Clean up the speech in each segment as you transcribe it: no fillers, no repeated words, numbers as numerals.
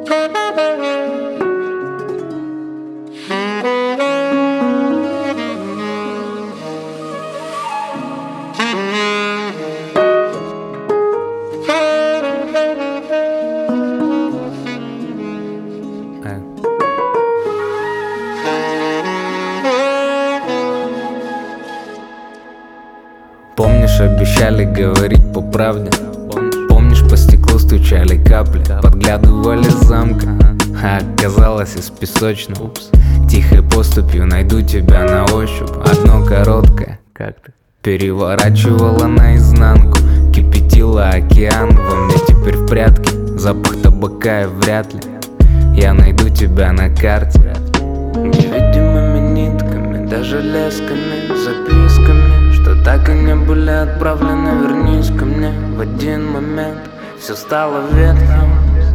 Помнишь, обещали говорить по правде? Помнишь, по стеклу стучали капли, подглядывали с замка, а оказалось из песочного. Тихой поступью найду тебя на ощупь. Одно короткое, как ты переворачивала наизнанку, кипятила океан во мне теперь в прятки. Запах табака и вряд ли я найду тебя на карте. Невидимыми нитками, даже лесками, записками, что так и не были отправлены. Вернись ко мне в один момент. Все стало ветхим,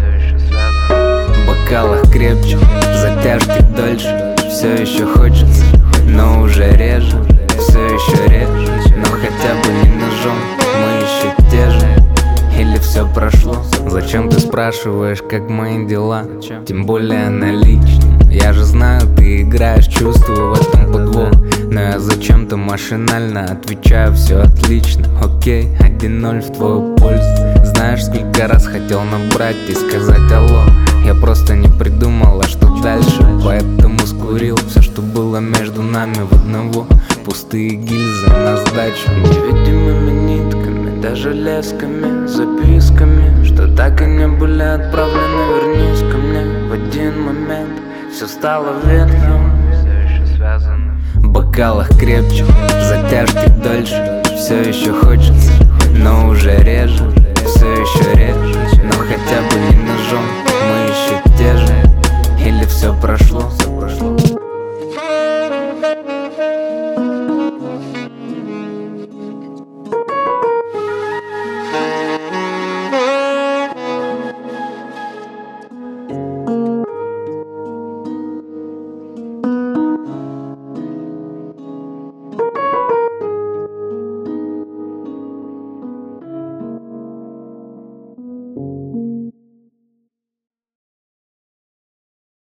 в бокалах крепче, затяжки дольше. Все еще хочется, но уже реже. Все еще реже, но хотя бы не ножом. Мы еще те же, или все прошло? Зачем ты спрашиваешь, как мои дела? Тем более наличные. Я же знаю, ты играешь, чувствую в этом подвох, но я зачем-то машинально отвечаю: все отлично. Окей, 1-0 в твою пользу. Знаешь, сколько раз хотел набрать и сказать алло. Я просто не придумала, что дальше, поэтому скурил все, что было между нами в одного. Пустые гильзы на сдачу. Невидимыми нитками, даже лесками, записками, что так и не были отправлены. Вернись ко мне в один момент. Все стало ветхим, все еще связано. В бокалах крепче, затяжки дольше. Все еще хочется, но уже реже. Все еще реже.